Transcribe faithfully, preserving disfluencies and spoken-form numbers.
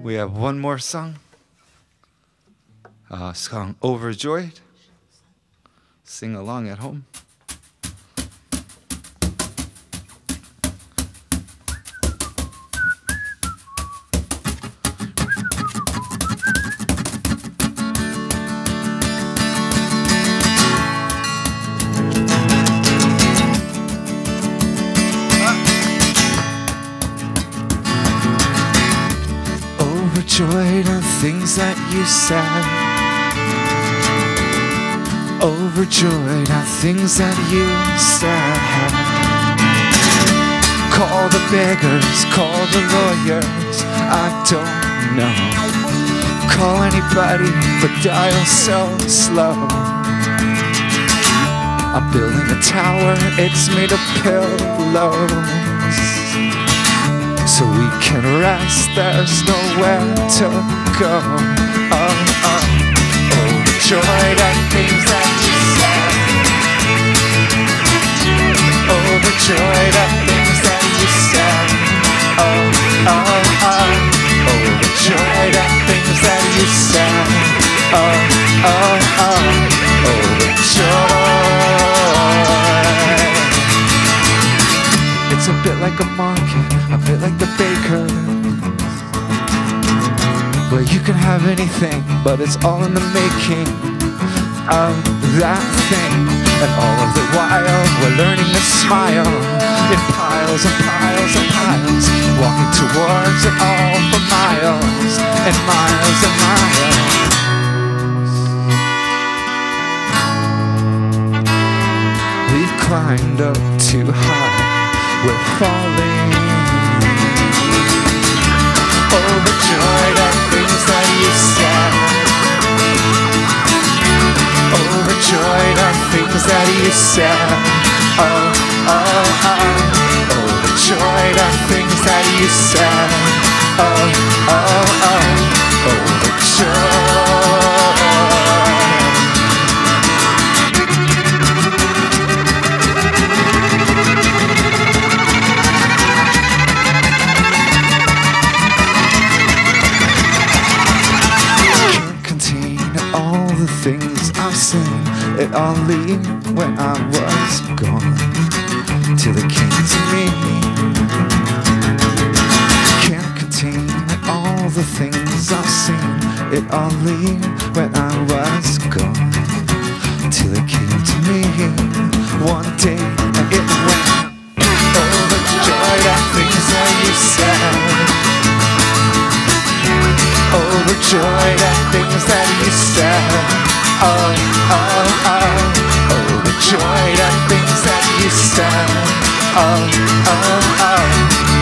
We have one more song. Uh, song Overjoyed. Sing along at home. Overjoyed on things that you said. Overjoyed on things that you said. Call the beggars, call the lawyers, I don't know. Call anybody, but dial so slow. I'm building a tower, it's made of pillows, so we can rest, there's nowhere to go. Oh, oh. Overjoyed at things that you said. Overjoyed at things that you said. Oh, oh, oh. Overjoyed at things that you said. Oh, oh, oh. Overjoyed. It's a bit like a market, a bit like the baker, where you can have anything, but it's all in the making of that thing. And all of the while, we're learning to smile in piles and piles and piles, walking towards it all for miles and miles and miles. We've climbed up too high, we're falling. Overjoyed at things that you said. Overjoyed at things that you said. Oh, oh, oh. Overjoyed at things that you said. Oh, oh, oh. Overjoyed. Things I've seen, it all leave when I was gone, till it came to me. Can't contain all the things I've seen, it all leave when I was gone, till it came to me. One day and it went. Overjoyed at things that you said. Overjoyed at things that you said. Oh, oh, oh. Overjoyed at things that you said. Oh, oh, oh.